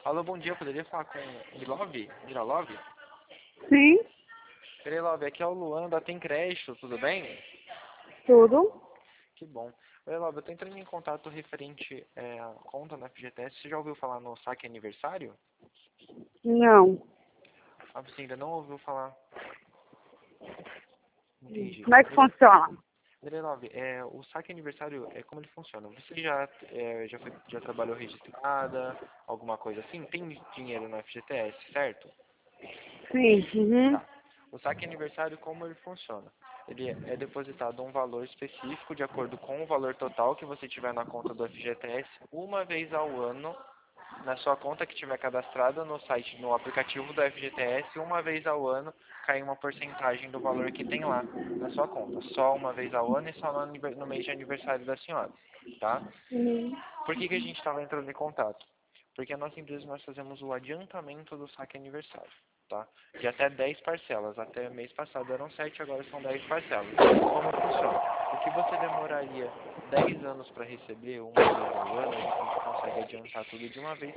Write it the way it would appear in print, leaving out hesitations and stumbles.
Alô, bom dia, eu poderia falar com Milove? Miralove? Sim, Miralove, aqui é o Luan da Tem Crédito, tudo bem? tudo. Que bom. Miralove, eu tô entrando em contato referente à conta na FGTS. Você já ouviu falar no saque aniversário? Não. Ah, você ainda não ouviu falar? Entendi. Como é que funciona? Miralove, o saque aniversário, como ele funciona? Você já trabalhou registrada, alguma coisa assim? Tem dinheiro na FGTS, certo? Sim, uhum. Tá. O saque aniversário, como ele funciona? Ele é depositado um valor específico de acordo com o valor total que você tiver na conta do FGTS, uma vez ao ano, na sua conta que tiver cadastrada no site, no aplicativo do FGTS, uma vez ao ano, cai uma porcentagem do valor que tem lá na sua conta. Só uma vez ao ano e só no mês de aniversário da senhora, tá? Uhum. Por que a gente estava entrando em contato? Porque a nossa empresa nós fazemos o adiantamento do saque aniversário, tá? De até 10 parcelas. Até mês passado eram 7, agora são 10 parcelas. Como funciona? O que você demoraria 10 anos para receber, uma vez ao ano, a gente consegue adiantar tudo de uma vez